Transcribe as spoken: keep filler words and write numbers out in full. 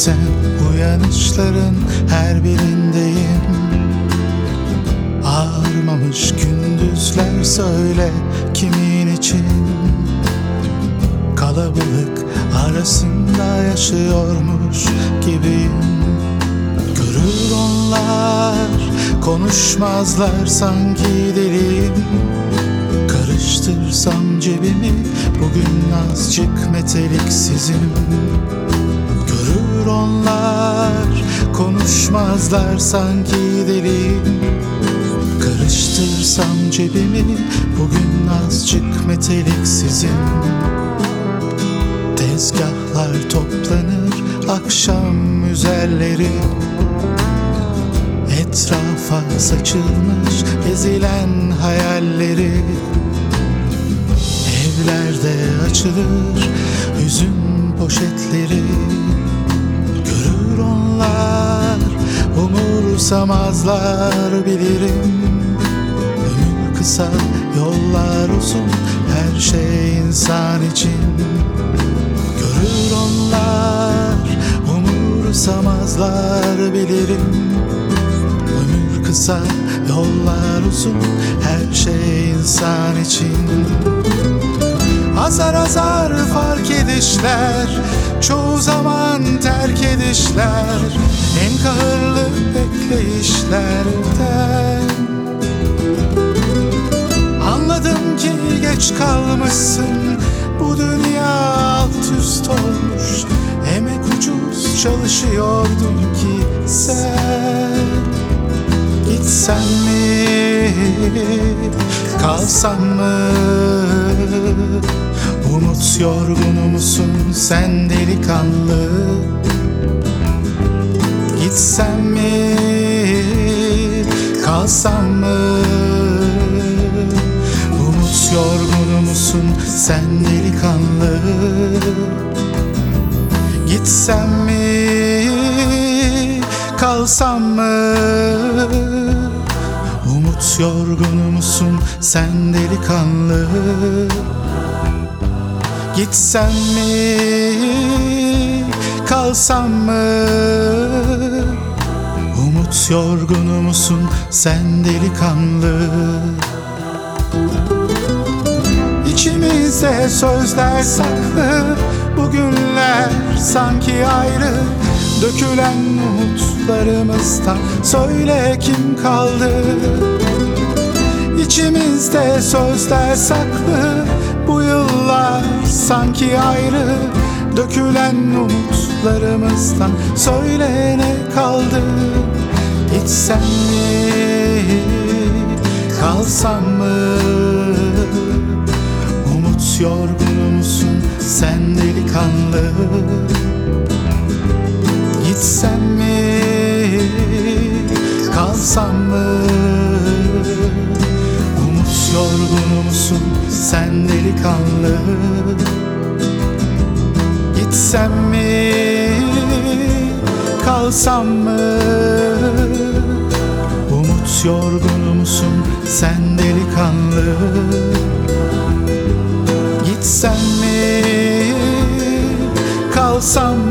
zaten uyanışların her birindeyim. Ağarmamış gündüzler söyle kimin için? Kalabalık arasında yaşıyormuş gibiyim. Görür onlar, konuşmazlar sanki deliyim. Karıştırsam cebimi bugün azıcık meteliksizim. Görür onlar, konuşmazlar sanki deliyim. Karıştırsam cebimi bugün azıcık meteliksizim. Tezgahlar toplanır akşam üzerleri. Etrafa saçılmış ezilen hayalleri. Evlerde açılır hüzün poşetleri. Görür onlar, umursamazlar bilirim. Ömür kısa, yollar uzun, her şey insan için. Görür onlar, umursamazlar bilirim. Ömür kısa, yollar uzun, her şey insan için. Azar azar fark edişler, çoğu zaman terk edişler. En kahırlı bekleyişlerden anladım ki geç kalmışsın. Bu dünya alt üst olmuş, emek ucuz çalışıyordun ki sen. Gitsen mi, kalsan mı? Umut yorgunu musun sen delikanlı? Gitsen mi, kalsan mı? Umut yorgunu musun sen delikanlı? Gitsem mi, kalsam mı? Umut yorgunu musun sen delikanlı? Gitsem mi, kalsam mı? Umut yorgunu musun sen delikanlı? İçimizde sözler saklı, bugünler sanki ayrı. Dökülen umutlarımızdan söyle kim kaldı? İçimizde sözler saklı, bu yıllar sanki ayrı. Dökülen umutlarımızdan söyle ne kaldı? Gitsem mi, kalsam mı? Umut yorgunu musun sen delikanlı? Gitsem mi, kalsam mı? Umut yorgunu musun sen delikanlı? Gitsem mi, kalsam mı? Umut yorgunu musun sen delikanlı? Gitsem mi, kalsam mı?